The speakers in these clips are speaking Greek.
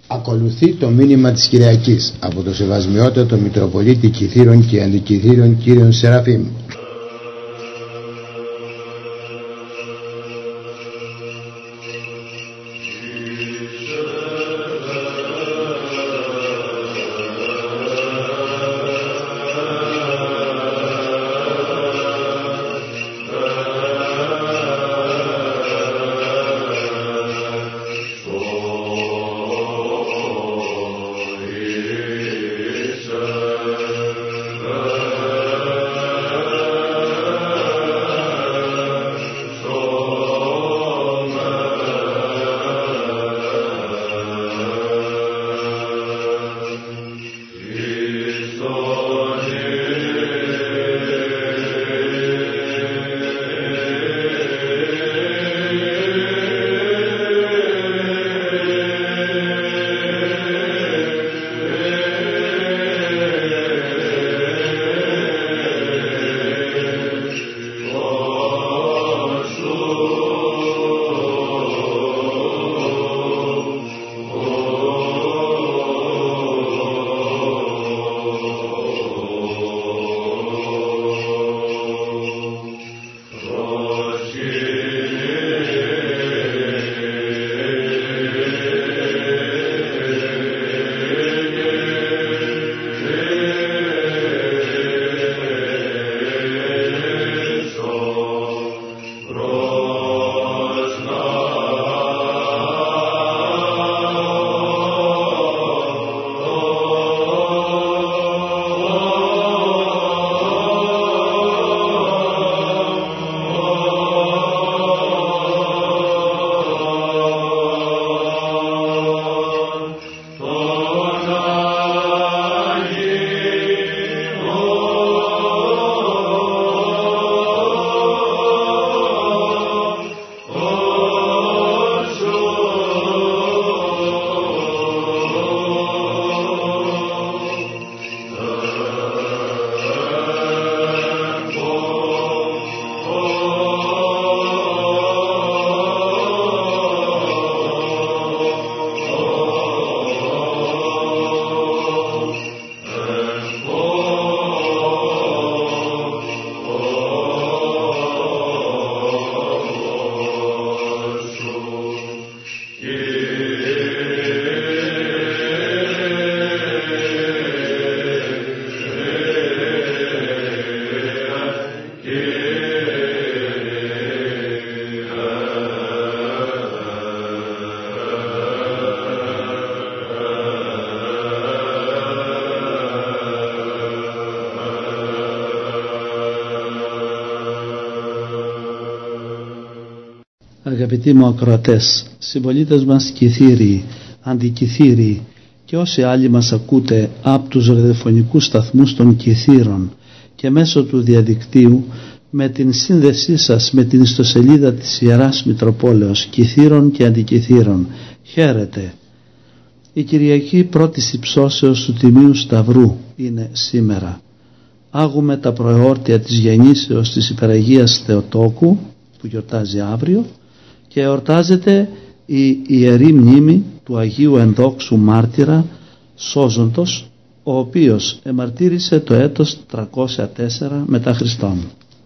Ακολουθεί το μήνυμα της Κυριακής από το Σεβασμιότατο Μητροπολίτη Κιθήρων και Αντικιθήρων κύριον Σεραφείμ. Αγαπητοί μου ακροατές, συμπολίτες μας Κιθύριοι, Αντικιθύριοι και όσοι άλλοι μας ακούτε από τους ραδιοφωνικούς σταθμούς των Κιθήρων και μέσω του διαδικτύου με την σύνδεσή σας με την ιστοσελίδα της Ιεράς Μητροπόλεως Κιθήρων και Αντικιθήρων, χαίρετε. Η Κυριακή πρώτης υψώσεως του Τιμίου Σταυρού είναι σήμερα. Άγουμε τα προεόρτια της γεννήσεως της Υπεραγίας Θεοτόκου που γιορτάζει αύριο και εορτάζεται η Ιερή Μνήμη του Αγίου Ενδόξου Μάρτυρα Σώζοντος, ο οποίος εμαρτύρησε το έτος 304 μετά Χριστόν.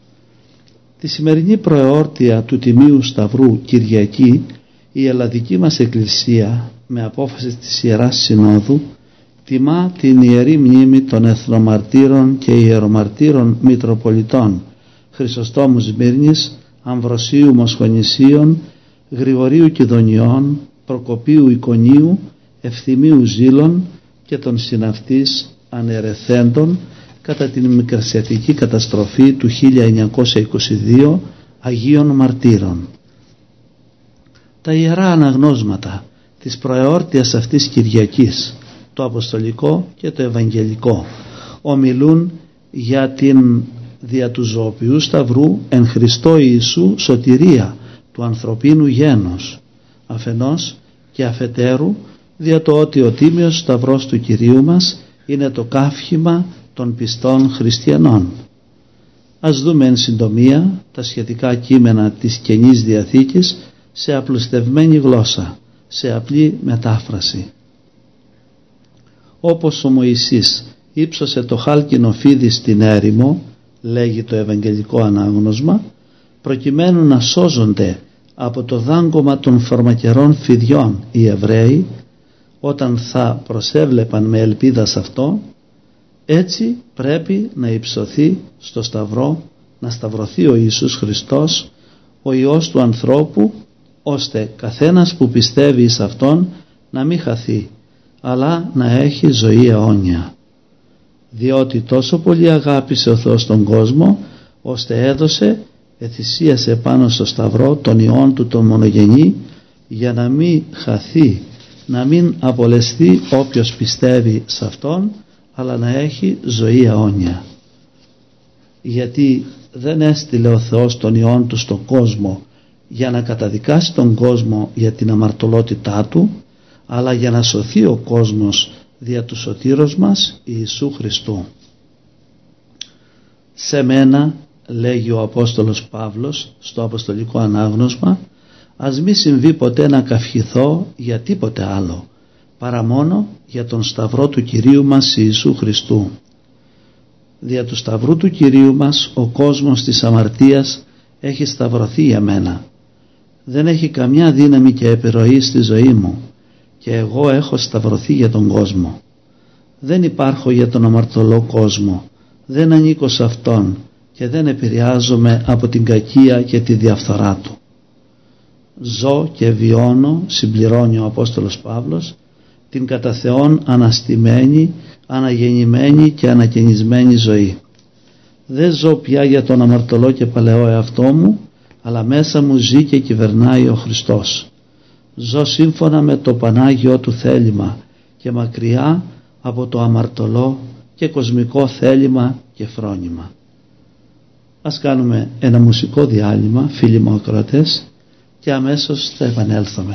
Τη σημερινή προεόρτια του Τιμίου Σταυρού Κυριακή η Ελλαδική μας Εκκλησία με απόφαση της Ιεράς Συνόδου τιμά την Ιερή Μνήμη των Εθνομαρτύρων και Ιερομαρτύρων Μητροπολιτών Χρυσοστόμου Σμύρνης, Αμβροσίου Μοσχονησίων, Γρηγορίου Κιδωνιών, Προκοπίου Εικονίου, Ευθυμίου Ζήλων και των συναυτής ανερεθέντων κατά την Μικρασιατική καταστροφή του 1922 Αγίων Μαρτύρων. Τα ιερά αναγνώσματα της προεόρτιας αυτής Κυριακής, το Αποστολικό και το Ευαγγελικό, ομιλούν για την δια του ζωοποιού Σταυρού εν Χριστώ Ιησού σωτηρία του ανθρωπίνου γένους, αφενός και αφετέρου δια το ότι ο Τίμιος Σταυρός του Κυρίου μας είναι το καύχημα των πιστών χριστιανών. Ας δούμε εν συντομία τα σχετικά κείμενα της Καινής Διαθήκης σε απλουστευμένη γλώσσα, σε απλή μετάφραση. όπως ο Μωυσής ύψωσε το χάλκινο φίδι στην έρημο, λέγει το Ευαγγελικό Ανάγνωσμα, προκειμένου να σώζονται από το δάγκωμα των φαρμακερών φιδιών οι Εβραίοι όταν θα προσέβλεπαν με ελπίδα σε αυτό, έτσι πρέπει να υψωθεί στο σταυρό, να σταυρωθεί ο Ιησούς Χριστός, ο Υιός του ανθρώπου, ώστε καθένας που πιστεύει εις Αυτόν να μην χαθεί, αλλά να έχει ζωή αιώνια. Διότι τόσο πολύ αγάπησε ο Θεός τον κόσμο, ώστε έδωσε, εθυσίασε πάνω στο σταυρό τον Υιόν του τον μονογενή, για να μην χαθεί, να μην απολεσθεί όποιος πιστεύει σε Αυτόν, αλλά να έχει ζωή αιώνια. Γιατί δεν έστειλε ο Θεός τον Υιόν του στον κόσμο για να καταδικάσει τον κόσμο για την αμαρτωλότητά του, αλλά για να σωθεί ο κόσμος δια του σωτήρος μας Ιησού Χριστού. Σε μένα, λέγει ο Απόστολος Παύλος στο Αποστολικό Ανάγνωσμα, ας μη συμβεί ποτέ να καυχηθώ για τίποτε άλλο, παρά μόνο για τον σταυρό του Κυρίου μας Ιησού Χριστού. Δια του σταυρού του Κυρίου μας ο κόσμος της αμαρτίας έχει σταυρωθεί για μένα. Δεν έχει καμιά δύναμη και επιρροή στη ζωή μου και εγώ έχω σταυρωθεί για τον κόσμο. Δεν υπάρχω για τον αμαρτωλό κόσμο, δεν ανήκω σε αυτόν και δεν επηρεάζομαι από την κακία και τη διαφθορά του. Ζω και βιώνω, συμπληρώνει ο Απόστολος Παύλος, την κατά Θεόν αναστημένη, αναγεννημένη και ανακαινισμένη ζωή. Δεν ζω πια για τον αμαρτωλό και παλαιό εαυτό μου, αλλά μέσα μου ζει και κυβερνάει ο Χριστός. Ζω σύμφωνα με το Πανάγιο του θέλημα και μακριά από το αμαρτωλό και κοσμικό θέλημα και φρόνημα. Ας κάνουμε ένα μουσικό διάλειμμα, φίλοι μου ακροατές, και αμέσως θα επανέλθουμε.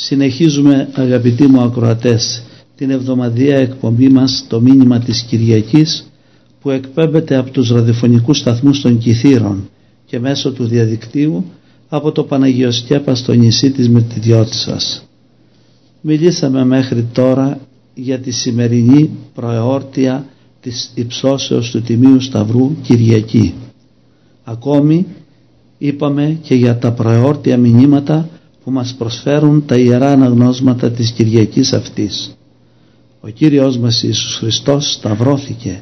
Συνεχίζουμε, αγαπητοί μου ακροατές, την εβδομαδιαία εκπομπή μας, το μήνυμα της Κυριακής, που εκπέμπεται από τους ραδιοφωνικούς σταθμούς των Κιθήρων και μέσω του διαδικτύου από το Παναγιοσκέπα στο νησί της Μυρτιδιώτισσας. Μιλήσαμε μέχρι τώρα για τη σημερινή προεόρτια της υψώσεως του Τιμίου Σταυρού Κυριακή. Ακόμη είπαμε και για τα προεόρτια μηνύματα που μας προσφέρουν τα Ιερά Αναγνώσματα της Κυριακής αυτής. Ο Κύριος μας Ιησούς Χριστός σταυρώθηκε,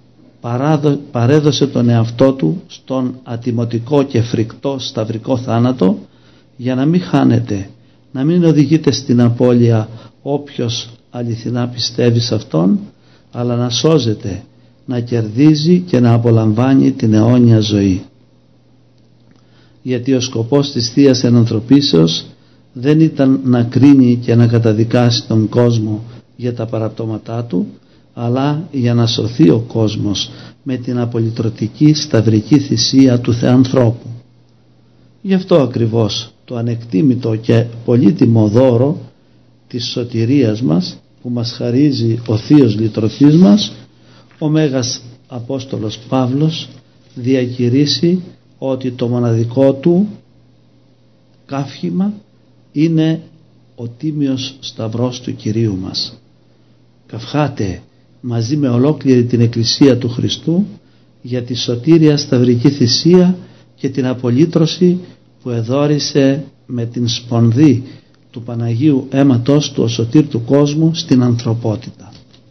παρέδωσε τον εαυτό Του στον ατιμωτικό και φρικτό σταυρικό θάνατο για να μην χάνεται, να μην οδηγείται στην απώλεια όποιος αληθινά πιστεύει σε Αυτόν, αλλά να σώζεται, να κερδίζει και να απολαμβάνει την αιώνια ζωή. Γιατί ο σκοπός της Θείας Ενανθρωπίσεως δεν ήταν να κρίνει και να καταδικάσει τον κόσμο για τα παραπτώματά του, αλλά για να σωθεί ο κόσμος με την απολυτρωτική σταυρική θυσία του Θεανθρώπου. Γι' αυτό ακριβώς το ανεκτήμητο και πολύτιμο δώρο της σωτηρίας μας που μας χαρίζει ο Θείος Λυτρωτής μας, ο Μέγας Απόστολος Παύλος διακηρύσει ότι το μοναδικό του καύχημα είναι ο τίμιος σταυρός του Κυρίου μας. Καυχάτε μαζί με ολόκληρη την Εκκλησία του Χριστού για τη σωτήρια σταυρική θυσία και την απολύτρωση που εδώρισε με την σπονδή του Παναγίου αίματος του ο σωτήρ του κόσμου στην ανθρωπότητα.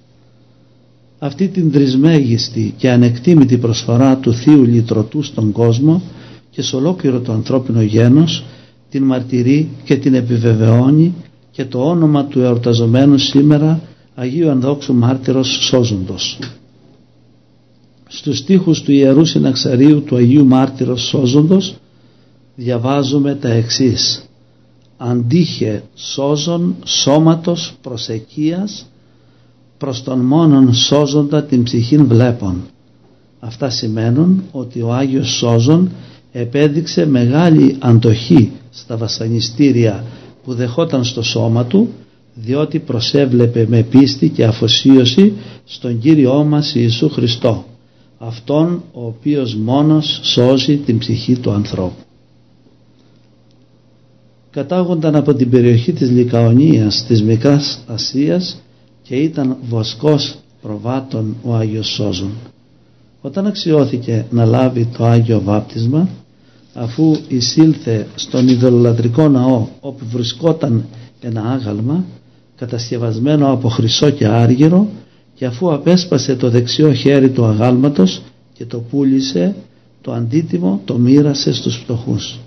Αυτή την τρισμέγιστη και ανεκτήμητη προσφορά του Θείου Λυτρωτού στον κόσμο και σε ολόκληρο το ανθρώπινο γένος την μαρτυρεί και την επιβεβαιώνει και το όνομα του εορταζομένου σήμερα Αγίου Ανδόξου Μάρτυρος Σώζοντος. Στους στίχους του Ιερού Συναξαρίου του Αγίου Μάρτυρος Σώζοντος διαβάζουμε τα εξής: «Αντίχε σώζον σώματος προσεκίας προς τον μόνον σώζοντα την ψυχήν βλέπων». Αυτά σημαίνουν ότι ο Άγιος Σώζον επέδειξε μεγάλη αντοχή στα βασανιστήρια που δεχόταν στο σώμα του, διότι προσέβλεπε με πίστη και αφοσίωση στον Κύριό μας Ιησού Χριστό, αυτόν ο οποίος μόνος σώζει την ψυχή του ανθρώπου. Κατάγονταν από την περιοχή της Λικαονίας της Μικράς Ασίας και ήταν βοσκός προβάτων ο Άγιος Σώζον. Όταν αξιώθηκε να λάβει το Άγιο Βάπτισμα, αφού εισήλθε στον ειδωλολατρικό ναό όπου βρισκόταν ένα άγαλμα κατασκευασμένο από χρυσό και άργυρο, και αφού απέσπασε το δεξιό χέρι του αγάλματος και το πούλησε, το αντίτιμο το μοίρασε στους φτωχούς.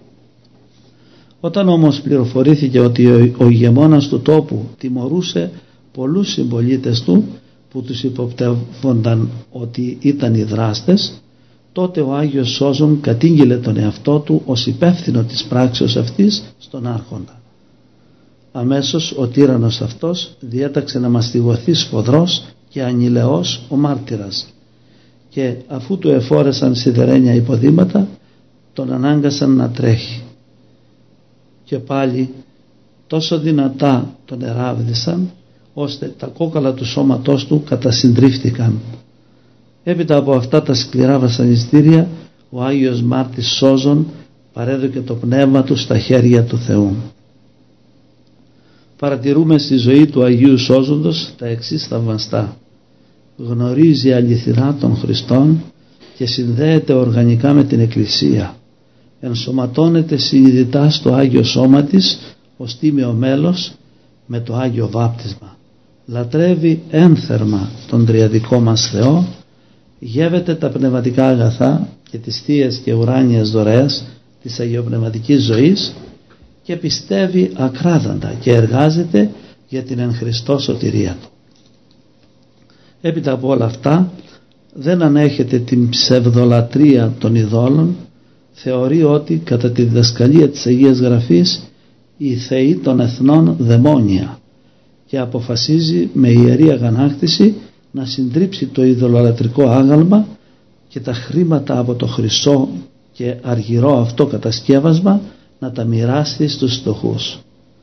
Όταν όμως πληροφορήθηκε ότι ο ηγεμόνας του τόπου τιμωρούσε πολλούς συμπολίτες του που τους υποπτεύονταν ότι ήταν οι δράστες, τότε ο Άγιος Σώζον κατήγγειλε τον εαυτό του ως υπεύθυνο της πράξεως αυτής στον άρχοντα. Αμέσως ο τύραννος αυτός διέταξε να μαστιγωθεί σφοδρός και ανηλαιός ο μάρτυρας, και αφού του εφόρεσαν σιδερένια υποδήματα τον ανάγκασαν να τρέχει, και πάλι τόσο δυνατά τον εράβδισαν ώστε τα κόκαλα του σώματός του κατασυντρίφθηκαν. Έπειτα από αυτά τα σκληρά βασανιστήρια ο Άγιος Μάρτης Σώζον παρέδωκε το πνεύμα του στα χέρια του Θεού. Παρατηρούμε στη ζωή του Αγίου Σώζοντος τα εξής θαυμαστά: γνωρίζει αληθινά τον Χριστόν και συνδέεται οργανικά με την Εκκλησία, ενσωματώνεται συνειδητά στο Άγιο Σώμα της ως τίμιο μέλος με το Άγιο Βάπτισμα, λατρεύει ένθερμα τον τριαδικό μας Θεό, γεύεται τα πνευματικά αγαθά και τις θείες και ουράνιες δωρεές της αγιοπνευματικής ζωής και πιστεύει ακράδαντα και εργάζεται για την εν Χριστώ σωτηρία του. Έπειτα από όλα αυτά δεν ανέχεται την ψευδολατρεία των ειδόλων, θεωρεί ότι κατά τη διδασκαλία της Αγίας Γραφής οι θεοί των εθνών δαιμόνια, και αποφασίζει με ιερή αγανάκτηση να συντρίψει το ειδωλολατρικό άγαλμα και τα χρήματα από το χρυσό και αργυρό αυτό κατασκεύασμα να τα μοιράσει στους φτωχούς.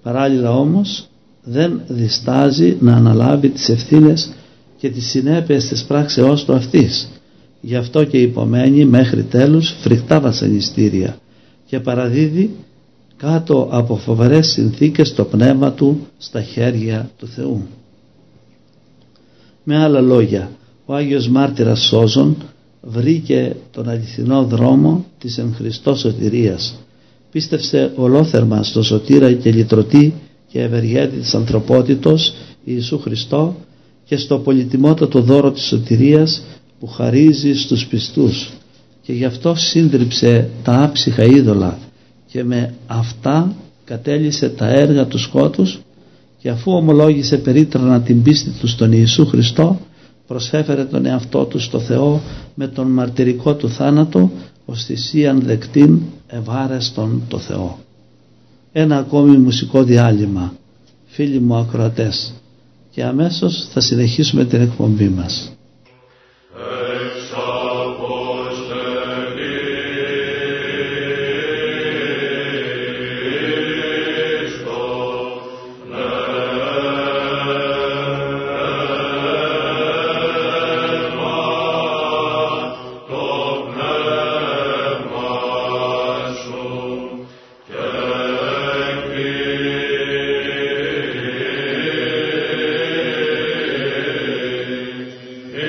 Παράλληλα όμως δεν διστάζει να αναλάβει τις ευθύνες και τις συνέπειες της πράξεώς του αυτής. Γι' αυτό και υπομένει μέχρι τέλους φρικτά βασανιστήρια και παραδίδει κάτω από φοβερές συνθήκες το πνεύμα του στα χέρια του Θεού. Με άλλα λόγια, ο Άγιος Μάρτυρας Σώζων βρήκε τον αληθινό δρόμο της εν Χριστώ σωτηρίας. Πίστευσε ολόθερμα στο σωτήρα και λυτρωτή και ευεργέτη της ανθρωπότητος Ιησού Χριστό και στο πολυτιμότατο δώρο της σωτηρίας που χαρίζει στους πιστούς, και γι' αυτό σύντριψε τα άψυχα είδωλα και με αυτά κατέλυσε τα έργα του σκότους, και αφού ομολόγησε περίτρανα την πίστη του στον Ιησού Χριστό, προσέφερε τον εαυτό του στο Θεό με τον μαρτυρικό του θάνατο ως θυσίαν δεκτήν ευάρεστον το Θεό. Ένα ακόμη μουσικό διάλειμμα, φίλοι μου ακροατές, και αμέσως θα συνεχίσουμε την εκπομπή μας. Yeah.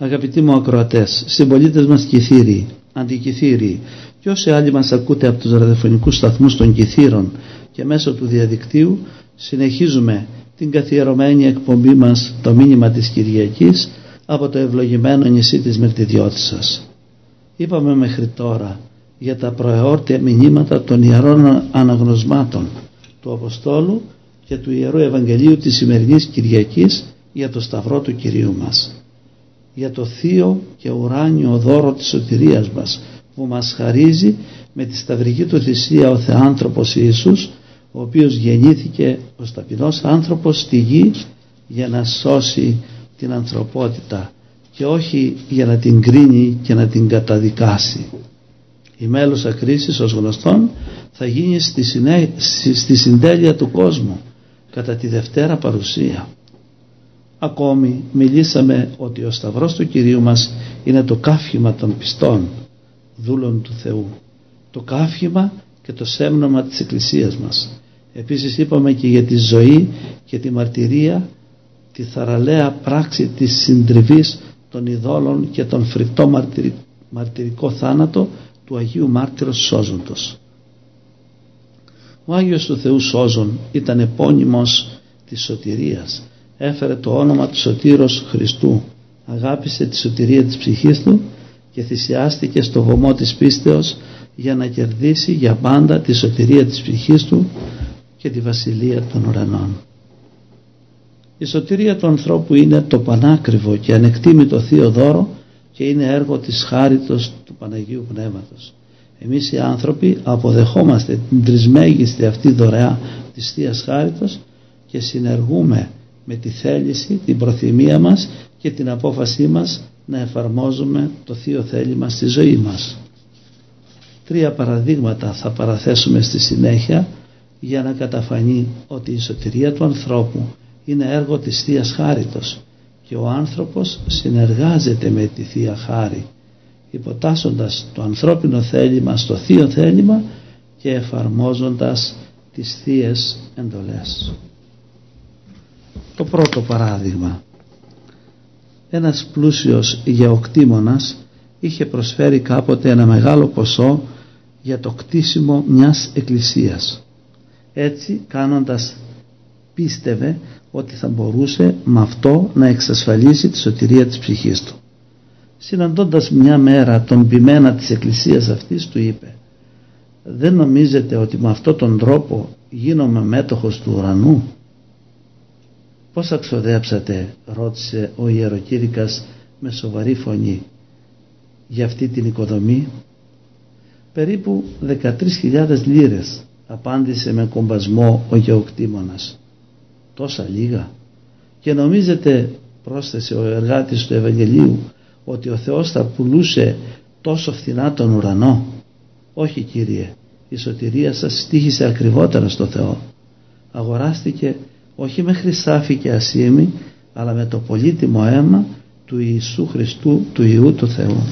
Αγαπητοί μου ακροατές, συμπολίτες μας Κιθύριοι, αντικιθύριοι και όσοι άλλοι μας ακούτε από τους ραδιοφωνικούς σταθμούς των Κιθύρων και μέσω του διαδικτύου, συνεχίζουμε την καθιερωμένη εκπομπή μας «Το μήνυμα της Κυριακής» από το ευλογημένο νησί της Μυρτιδιώτισσας. Είπαμε μέχρι τώρα για τα προεόρτια μηνύματα των Ιερών Αναγνωσμάτων του Αποστόλου και του Ιερού Ευαγγελίου της σημερινής Κυριακής για το Σταυρό του Κυρίου μας, για το θείο και ουράνιο δώρο της σωτηρίας μας που μας χαρίζει με τη σταυρική του θυσία ο Θεάνθρωπος Ιησούς, ο οποίος γεννήθηκε ως ταπεινός άνθρωπος στη γη για να σώσει την ανθρωπότητα και όχι για να την κρίνει και να την καταδικάσει. Η μέλουσα κρίση, ως γνωστόν, θα γίνει στη συντέλεια του κόσμου κατά τη Δευτέρα Παρουσία. Ακόμη μιλήσαμε ότι ο Σταυρός του Κυρίου μας είναι το καύχημα των πιστών, δούλων του Θεού, το καύχημα και το σέμνομα της Εκκλησίας μας. Επίσης είπαμε και για τη ζωή και τη μαρτυρία, τη θαραλέα πράξη της συντριβής των ειδόλων και τον φρικτό μαρτυρικό θάνατο του Αγίου Μάρτυρος Σώζοντος. Ο Άγιος του Θεού Σώζον ήταν επώνυμος της σωτηρίας. Έφερε το όνομα του Σωτήρος Χριστού, αγάπησε τη σωτηρία της ψυχής του και θυσιάστηκε στο βωμό της πίστεως για να κερδίσει για πάντα τη σωτηρία της ψυχής του και τη βασιλεία των ουρανών. Η σωτηρία του ανθρώπου είναι το πανάκριβο και ανεκτήμητο θείο δώρο και είναι έργο της χάριτος του Παναγίου Πνεύματος. Εμείς οι άνθρωποι αποδεχόμαστε την τρισμέγιστη αυτή δωρεά της Θείας Χάριτος και συνεργούμε με τη θέληση, την προθυμία μας και την απόφασή μας να εφαρμόζουμε το θείο θέλημα στη ζωή μας. 3 παραδείγματα θα παραθέσουμε στη συνέχεια για να καταφανεί ότι η σωτηρία του ανθρώπου είναι έργο της Θείας Χάριτος και ο άνθρωπος συνεργάζεται με τη Θεία Χάρη, υποτάσσοντας το ανθρώπινο θέλημα στο θείο θέλημα και εφαρμόζοντας τις θείες εντολές. Το πρώτο παράδειγμα. Ένας πλούσιος γεωκτήμονας είχε προσφέρει κάποτε ένα μεγάλο ποσό για το κτίσιμο μιας εκκλησίας. Έτσι κάνοντας πίστευε ότι θα μπορούσε με αυτό να εξασφαλίσει τη σωτηρία της ψυχής του. Συναντώντας μια μέρα τον ποιμένα της εκκλησίας αυτής, του είπε: «Δεν νομίζετε ότι με αυτόν τον τρόπο γίνομαι μέτοχος του ουρανού?» «Πώς αξοδέψατε?» ρώτησε ο ιεροκήρυκας με σοβαρή φωνή για αυτή την οικοδομή. «Περίπου 13.000 λίρες», απάντησε με κομπασμό ο γεωκτήμονας. «Τόσα λίγα? Και νομίζετε», πρόσθεσε ο εργάτης του Ευαγγελίου, «ότι ο Θεός θα πουλούσε τόσο φθηνά τον ουρανό? Όχι, Κύριε, η σωτηρία σας στοίχησε ακριβότερα στο Θεό. Αγοράστηκε όχι με χρυσάφι και ασήμι, αλλά με το πολύτιμο αίμα του Ιησού Χριστού, του Υιού του Θεού».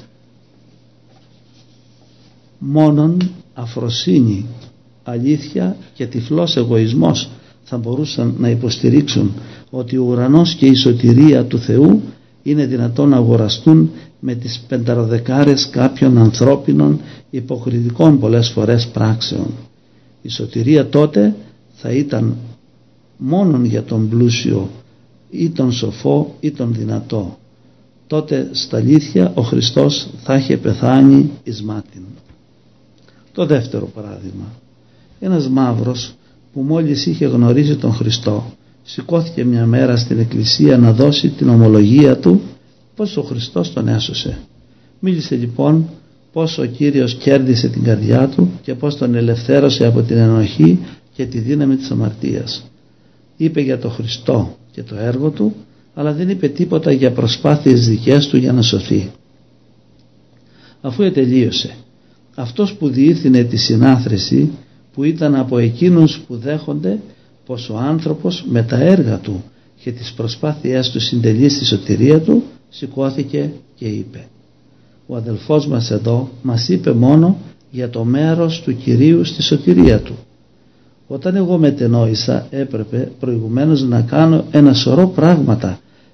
Μόνον αφροσύνη, αλήθεια και τυφλός εγωισμός θα μπορούσαν να υποστηρίξουν ότι ο ουρανός και η σωτηρία του Θεού είναι δυνατόν να αγοραστούν με τις 50 κάποιων ανθρώπινων υποκριτικών πολλές φορές πράξεων. Η σωτηρία τότε θα ήταν μόνον για τον πλούσιο ή τον σοφό ή τον δυνατό. Τότε στα αλήθεια ο Χριστός θα είχε πεθάνει εις μάτιν. Το δεύτερο παράδειγμα. Ένας μαύρος που μόλις είχε γνωρίσει τον Χριστό σηκώθηκε μια μέρα στην εκκλησία να δώσει την ομολογία του πως ο Χριστός τον έσωσε. Μίλησε λοιπόν πως ο Κύριος κέρδισε την καρδιά του και πως τον ελευθέρωσε από την ενοχή και τη δύναμη της αμαρτίας. Είπε για τον Χριστό και το έργο του, αλλά δεν είπε τίποτα για προσπάθειες δικές του για να σωθεί. Αφού ετελείωσε, αυτός που διήθυνε τη συνάθρηση, που ήταν από εκείνους που δέχονται πως ο άνθρωπος με τα έργα του και τις προσπάθειές του συντελεί στη σωτηρία του, σηκώθηκε και είπε: «Ο αδελφός μας εδώ μας είπε μόνο για το μέρος του Κυρίου στη σωτηρία του. Όταν εγώ μετενόησα, έπρεπε προηγουμένως να κάνω ένα σωρό πράγματα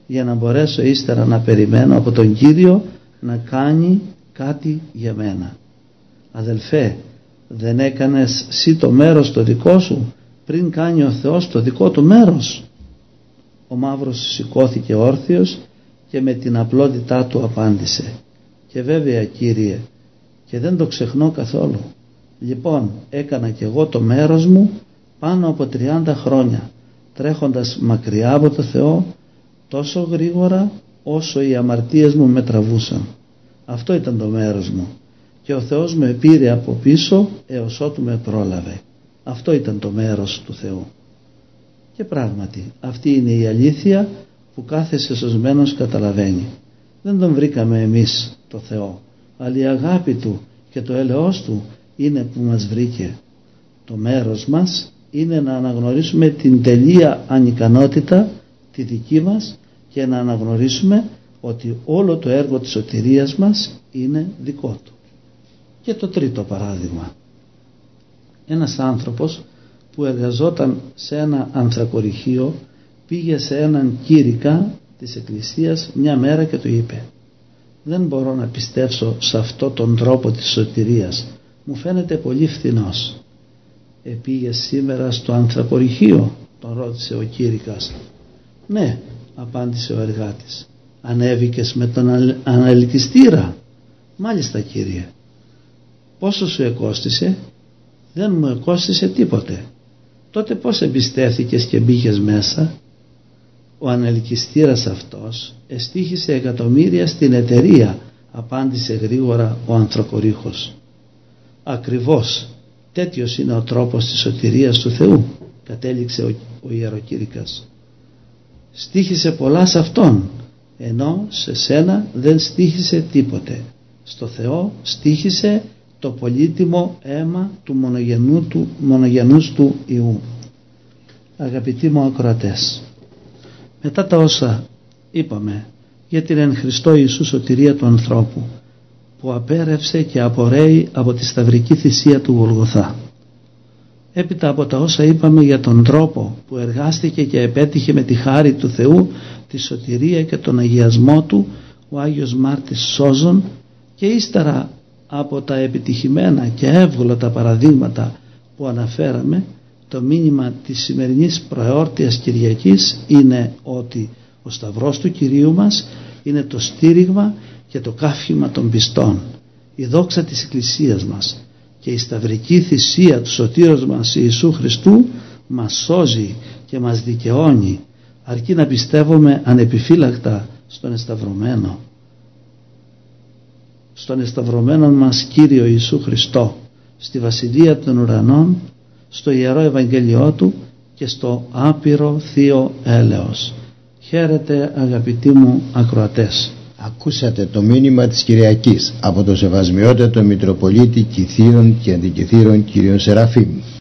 για να μπορέσω ύστερα να περιμένω από τον Κύριο να κάνει κάτι για μένα. Αδελφέ, δεν έκανες εσύ το μέρος το δικό σου πριν κάνει ο Θεός το δικό του μέρος? Ο μαύρος σηκώθηκε όρθιος και με την απλότητά του απάντησε, και βέβαια Κύριε, και δεν το ξεχνώ καθόλου. Λοιπόν, έκανα κι εγώ το μέρος μου πάνω από 30 χρόνια, τρέχοντας μακριά από το Θεό τόσο γρήγορα όσο οι αμαρτίες μου με τραβούσαν. Αυτό ήταν το μέρος μου, και ο Θεός με πήρε από πίσω έως ότου με πρόλαβε. Αυτό ήταν το μέρος του Θεού. Και πράγματι αυτή είναι η αλήθεια που κάθε σωσμένος καταλαβαίνει. Δεν τον βρήκαμε εμείς το Θεό, αλλά η αγάπη Του και το έλεος Του είναι που μας βρήκε. Το μέρος μας είναι να αναγνωρίσουμε την τελεία ανικανότητα τη δική μας και να αναγνωρίσουμε ότι όλο το έργο της σωτηρίας μας είναι δικό Του. Και το τρίτο παράδειγμα. Ένας άνθρωπος που εργαζόταν σε ένα ανθρακοριχείο πήγε σε έναν κήρυκα της εκκλησίας μια μέρα και του είπε: «Δεν μπορώ να πιστέψω σε αυτό τον τρόπο της σωτηρίας, μου φαίνεται πολύ φθηνός». «Πήγες σήμερα στο ανθρακοριχείο?» τον ρώτησε ο κήρυκας. «Ναι», απάντησε ο εργάτης. «Ανέβηκες με τον αναλυτιστήρα?» «Μάλιστα, Κύριε». «Πόσο σου εκόστησε?» «Δεν μου εκόστησε τίποτε». «Τότε πώς εμπιστεύθηκες και μπήκες μέσα?» «Ο αναλυτιστήρας αυτός εστίχησε εκατομμύρια στην εταιρεία», απάντησε γρήγορα ο ανθρακορίχος. «Ακριβώς, τέτοιος είναι ο τρόπος της σωτηρίας του Θεού», κατέληξε ο ιεροκήρυκας. «Στίχησε πολλά σε Αυτόν, ενώ σε σένα δεν στίχησε τίποτε. Στο Θεό στίχησε το πολύτιμο αίμα του μονογενούς του Υιού». Αγαπητοί μου ακροατές, μετά τα όσα είπαμε για την εν Χριστώ Ιησού σωτηρία του ανθρώπου, που απέρευσε και απορρέει από τη σταυρική θυσία του Γολγοθά, έπειτα από τα όσα είπαμε για τον τρόπο που εργάστηκε και επέτυχε με τη χάρη του Θεού τη σωτηρία και τον αγιασμό του ο Άγιος Μάρτης Σόζων, και ύστερα από τα επιτυχημένα και εύγλωτα παραδείγματα που αναφέραμε, το μήνυμα της σημερινής προεόρτιας Κυριακής είναι ότι ο Σταυρός του Κυρίου μας είναι το στήριγμα και το κάφημα των πιστών, η δόξα της Εκκλησίας μας, και η σταυρική θυσία του σωτήρος μας Ιησού Χριστού μας σώζει και μας δικαιώνει, αρκεί να πιστεύουμε ανεπιφύλακτα στον εσταυρωμένο μας Κύριο Ιησού Χριστό, στη Βασιλεία των Ουρανών, στο Ιερό Ευαγγέλιό Του και στο άπειρο Θείο Έλεος. Χαίρετε αγαπητοί μου ακροατές. Ακούσατε το μήνυμα της Κυριακής από το Σεβασμιότατο Μητροπολίτη Κιθήρων και Αντικιθήρων κ. Σεραφείμ.